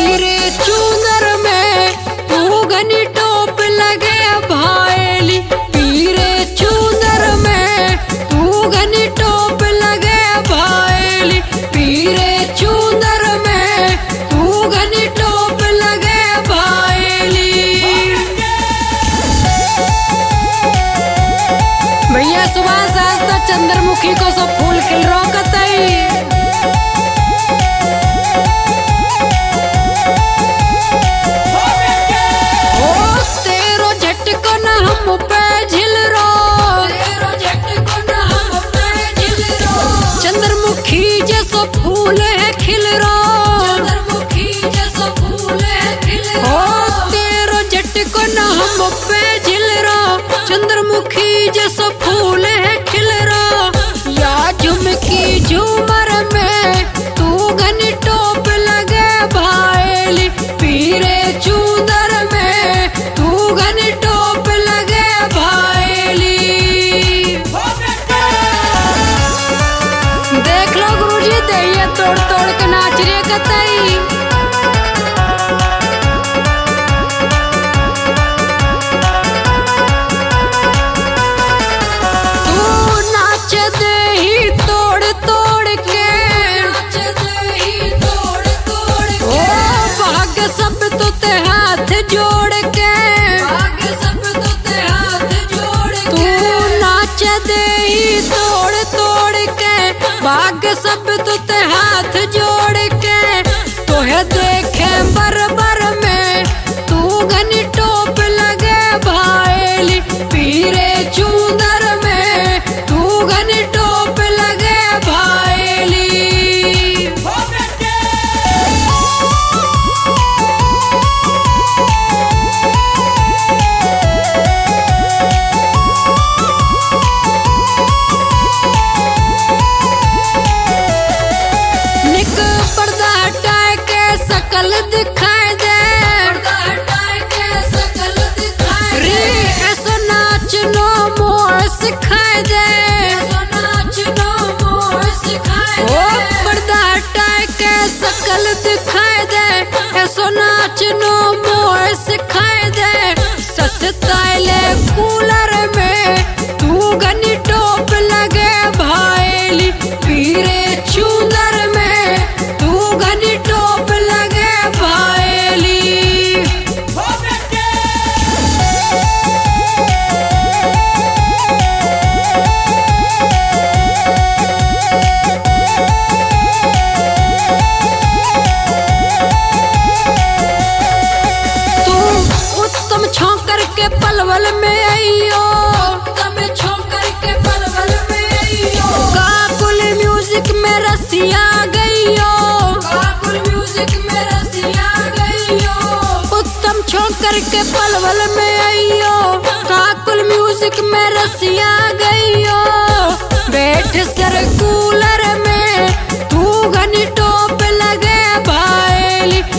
पीरे चूनर में तू घनी टोप लगे भाईली। पीरे चूनर में तू घनी टोप लगे भाईली। पीरे चूनर में तू घनी टोप लगे भाईली। भैया सुबह शास्त्र चंद्रमुखी को सब फूल खिल रोकतई। हम पे झिल रो, तेरो झटको न हम पे झिल रो। चंद्रमुखी जैसो फूल है खिल रो, चंद्रमुखी जैसो फूल है खिल रो। तेरो झटको न हम पे झिल रो, चंद्रमुखी जैसो फूल है खिल रो। या झुमकी झूमर में तू घनी टोप लगे भाईली। पीरे चूनर में तू घनी टोप लगे भाईली। देख लो गुरुजी दैया तोड़ तोड़ के नाच रे कतई। तू नाच दे ही तोड़ तोड़ के, नाच दे ही तोड़ तोड़ के। ओ भाग्य सब तो ते हाथ जोड़ के, भाग्य सब तो ते हाथ जोड़ के। तू नाच दे ही तोड़ तोड़ के, भाग्य सब तो ते हाथ जोड़ के। तोहे देखे बरबर में तू घनी टोप लगे भाईली। पीरे चूनर में तू घनी टोप लगे भाईली। निक पर्दा हटाए के सकल दिखाई दे, पर्दा हटाए के सकल दिखाई दे। ऐसो नाच नो मोर सिखाई दे, ऐसो नाच नो मोर सिखाई दे। ओ पर्दा हटाए के सकल दिखाई दे, ऐसो नाच नो मोर सिखाई दे। सस्ताइले कूलर में तू घनी टोप लगे भाईली। पीरे चूनर में तू घनी टोप लगे भाईली। तू उत्तम छौकर के पलवल में आइयो, उत्तम छौकर के पलवल में आइयो। काकुल म्यूजिक में रसिया गइयो, काकुल म्यूजिक में रसिया गइयो। उत्तम छौकर के पलवल में आइयो, काकुल म्यूजिक में रसिया गइयो। बैठ सर कूलर में तू घनी टोप लगे भाईली।